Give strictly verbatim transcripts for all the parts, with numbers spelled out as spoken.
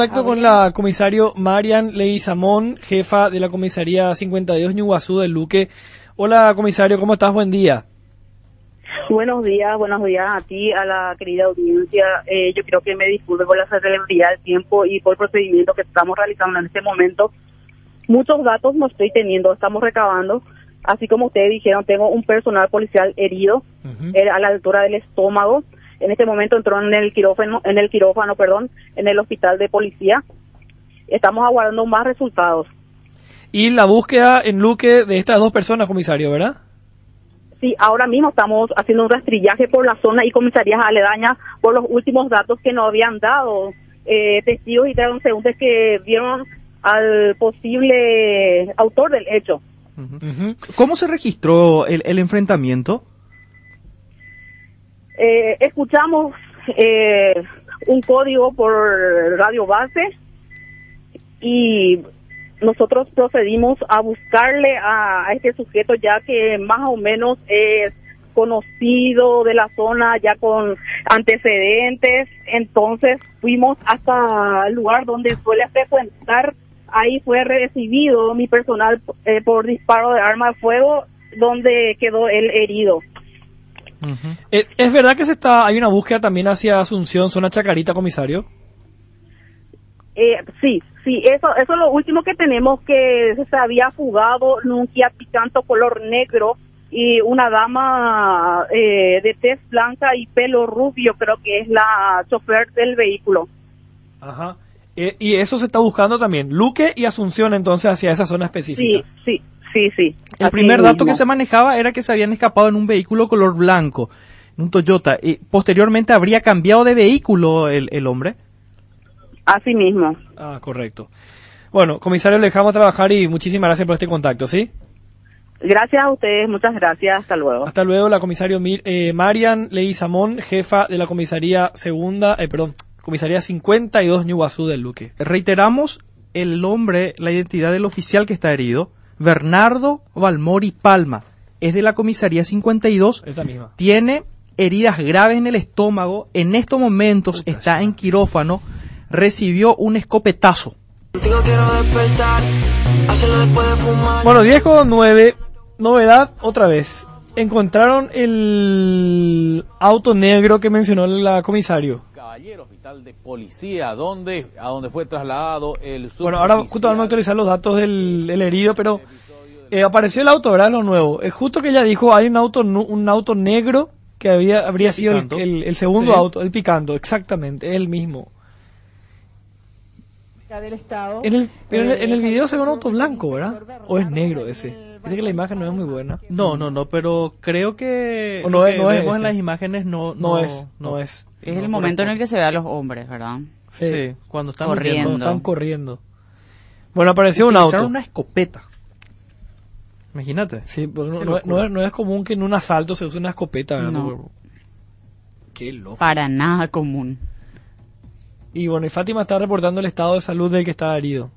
Contacto con la comisario Marian Leguizamón, jefa de la comisaría cincuenta y dos Ñuguazú del Luque. Hola comisario, ¿cómo estás? Buen día. Buenos días, buenos días a ti, a la querida audiencia. Eh, yo creo que me disculpe por la celeridad del tiempo y por el procedimiento que estamos realizando en este momento. Muchos datos no estoy teniendo, estamos recabando. Así como ustedes dijeron, tengo un personal policial herido uh-huh. eh, a la altura del estómago. En este momento entró en el quirófano, en el quirófano, perdón, en el hospital de policía. Estamos aguardando más resultados. Y la búsqueda en Luque de estas dos personas, comisario, ¿verdad? Sí, ahora mismo estamos haciendo un rastrillaje por la zona y comisarías aledañas por los últimos datos que nos habían dado eh, testigos y transeúntes que vieron al posible autor del hecho. Uh-huh. ¿Cómo se registró el, el enfrentamiento? Eh, escuchamos eh, un código por radio base y nosotros procedimos a buscarle a, a este sujeto, ya que más o menos es conocido de la zona, ya con antecedentes. Entonces fuimos hasta el lugar donde suele frecuentar. Ahí fue recibido mi personal eh, por disparo de arma de fuego, donde quedó él herido. Uh-huh. ¿Es, ¿Es verdad que se está hay una búsqueda también hacia Asunción, zona Chacarita, comisario? Eh, sí, sí, eso, eso es lo último que tenemos, que se había fugado un Kia Picanto color negro y una dama eh, de tez blanca y pelo rubio, creo que es la chofer del vehículo. Ajá. Eh, y eso se está buscando también, Luque y Asunción, entonces, hacia esa zona específica. Sí, sí. Sí, sí. El primer dato que se manejaba era que se habían escapado en un vehículo color blanco, en un Toyota. Y posteriormente habría cambiado de vehículo el, el hombre. Así mismo. Ah, correcto. Bueno, comisario, le dejamos trabajar y muchísimas gracias por este contacto, ¿sí? Gracias a ustedes, muchas gracias. Hasta luego. Hasta luego, la comisario eh, Marian Leguizamón, jefa de la comisaría segunda, eh, perdón, comisaría cincuenta y dos Ñuguazú del Luque. Reiteramos el nombre, la identidad del oficial que está herido. Bernardo Balmori Palma, es de la comisaría cincuenta y dos, esta misma. Tiene heridas graves en el estómago, en estos momentos Puta está sea. en quirófano, recibió un escopetazo. Bueno, diez con nueve, novedad otra vez, encontraron el auto negro que mencionó el comisario. Caballero, hospital de policía, ¿a dónde, a dónde fue trasladado el suboficial? Bueno, ahora justo vamos a actualizar los datos del, del herido, pero eh, apareció el auto, ¿verdad? Lo nuevo. Es justo que ella dijo, hay un auto un auto negro que había habría sido el, el, el segundo sí. auto, el Picanto, exactamente, es el mismo. Del estado, en el, pero eh, en el video se ve un auto blanco, ¿verdad? ¿O es negro ese? Dice que la imagen no es muy buena. No, no, no, pero creo que o no es, que no vemos es en las imágenes no, no, no es, no, no es. Es no el momento en el que se ve a los hombres, ¿verdad? Sí, sí cuando están corriendo. Cuando están corriendo. Bueno, apareció un auto. una escopeta. Imagínate. Sí, pues no, no, no, es, no es común que en un asalto se use una escopeta, ¿verdad? No. Qué loco. Para nada común. Y bueno, y Fátima está reportando el estado de salud del que está herido.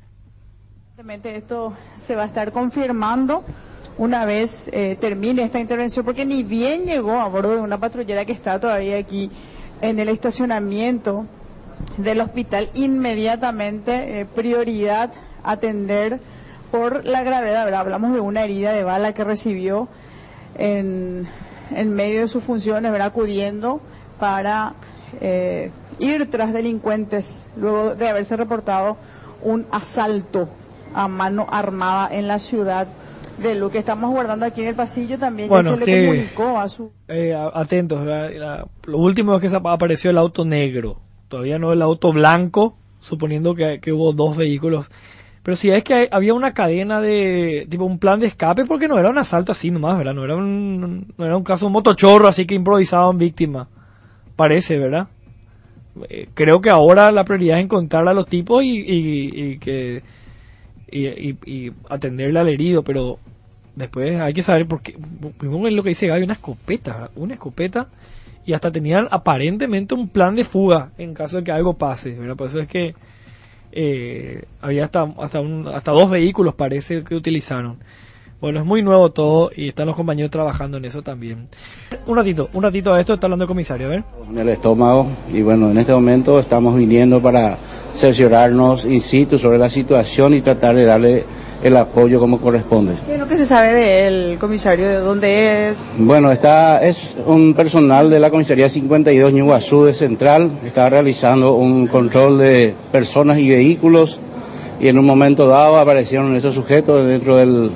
Esto se va a estar confirmando una vez eh, termine esta intervención, porque ni bien llegó a bordo de una patrullera que está todavía aquí en el estacionamiento del hospital, inmediatamente eh, prioridad atender por la gravedad, ¿verdad? Hablamos de una herida de bala que recibió en, en medio de sus funciones, ¿verdad? Acudiendo para eh, ir tras delincuentes luego de haberse reportado un asalto a mano armada en la ciudad de Luque. Estamos guardando aquí en el pasillo también. Bueno, ya se que, le comunicó a su... Eh, atentos, la, la, lo último es que apareció el auto negro, todavía no el auto blanco, suponiendo que, que hubo dos vehículos. Pero si es que hay, había una cadena de, tipo un plan de escape, porque no era un asalto así nomás, ¿verdad? No era un, no era un caso de un motochorro así que improvisaban víctimas, parece, ¿verdad? Eh, creo que ahora la prioridad es encontrar a los tipos y, y, y que... Y, y, y atenderle al herido, pero después hay que saber por qué. Primero es lo que dice Gaby, una escopeta, ¿verdad? Una escopeta, y hasta tenían aparentemente un plan de fuga en caso de que algo pase, ¿verdad? Por eso es que eh, había hasta hasta, un, hasta dos vehículos parece que utilizaron. Bueno, es muy nuevo todo y están los compañeros trabajando en eso también. Un ratito, un ratito a esto está hablando el comisario, a ver. En el estómago, y bueno, en este momento estamos viniendo para cerciorarnos in situ sobre la situación y tratar de darle el apoyo como corresponde. ¿Qué es lo que se sabe de él, comisario? ¿De dónde es? Bueno, está, es un personal de la comisaría cincuenta y dos Ñuguazú de Central, está realizando un control de personas y vehículos y en un momento dado aparecieron estos sujetos dentro del,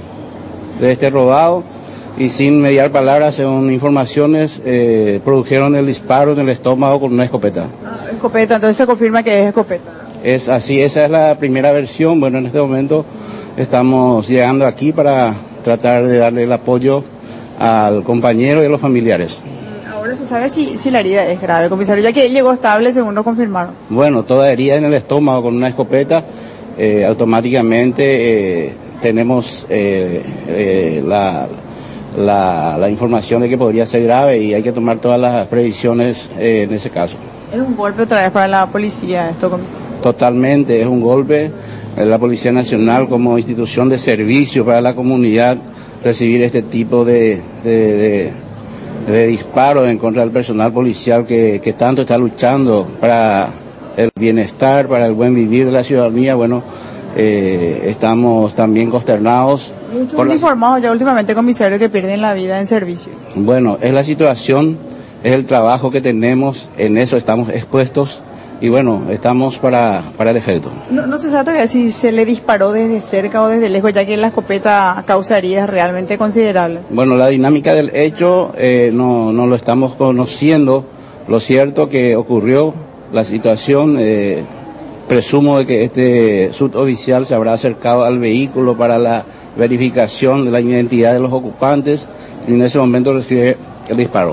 de este rodado y sin mediar palabras, según informaciones, eh, produjeron el disparo en el estómago con una escopeta. Ah, escopeta, entonces se confirma que es escopeta. Es así, esa es la primera versión. Bueno, en este momento estamos llegando aquí para tratar de darle el apoyo al compañero y a los familiares. Ahora se sabe si, si la herida es grave, comisario, ya que él llegó estable, según nos confirmaron. Bueno, toda herida en el estómago con una escopeta, eh, automáticamente eh, tenemos eh, eh, la, la, la información de que podría ser grave y hay que tomar todas las previsiones eh, en ese caso. Es un golpe otra vez para la policía esto, comisario. Totalmente, es un golpe. La Policía Nacional como institución de servicio para la comunidad, recibir este tipo de, de, de, de disparos en contra del personal policial que, que tanto está luchando para el bienestar, para el buen vivir de la ciudadanía. Bueno, eh, estamos también consternados. Muchos uniformados ya últimamente, comisario, que pierden la vida en servicio. Bueno, es la situación, es el trabajo que tenemos, en eso estamos expuestos. Y bueno, estamos para, para el efecto. No, no se sabe todavía si se le disparó desde cerca o desde lejos, ya que la escopeta causa heridas realmente considerables. Bueno, la dinámica del hecho eh, no, no lo estamos conociendo. Lo cierto que ocurrió la situación, eh, presumo de que este suboficial se habrá acercado al vehículo para la verificación de la identidad de los ocupantes y en ese momento recibe el disparo.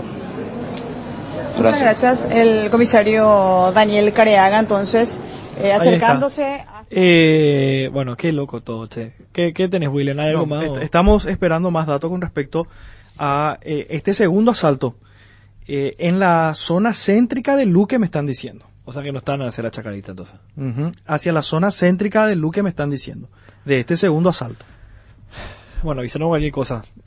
Muchas gracias. El comisario Daniel Careaga, entonces, eh, acercándose a... Eh, bueno, qué loco todo, che. ¿Qué, qué tenés, William? ¿Hay algo No, más? est- o? estamos esperando más datos con respecto a eh, este segundo asalto eh, en la zona céntrica de Luque, me están diciendo. O sea que no están a hacer la chacarita, entonces. Ujú. Hacia la zona céntrica de Luque me están diciendo, de este segundo asalto. Bueno, avisaron cualquier cosa.